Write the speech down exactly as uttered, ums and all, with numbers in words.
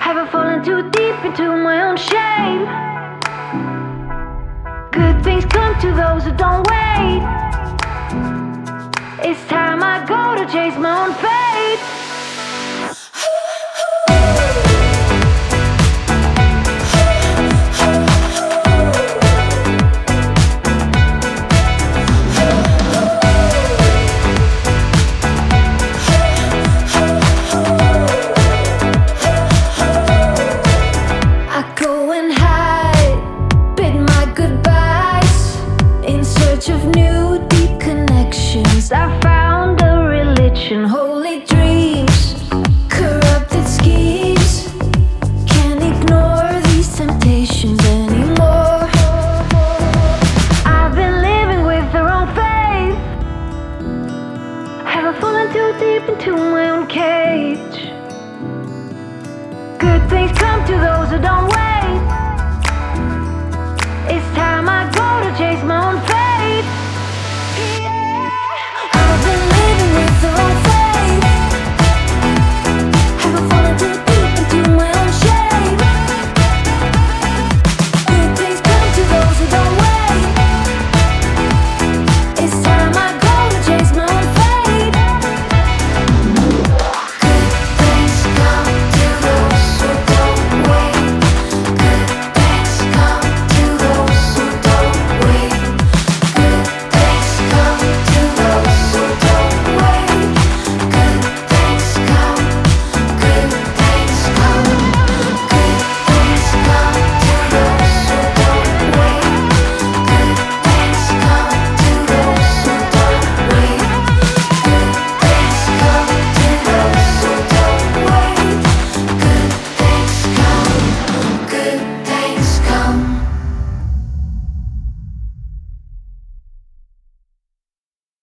Have I fallen too deep into my own shame? Good things come to those who don't wait. It's time I go to chase my own fate. Of new deep connections, I found a religion, holy dreams, corrupted schemes. Can't ignore these temptations anymore. I've been living with the wrong faith. Have I fallen too deep into my own cage? Good things come to those who don't wait.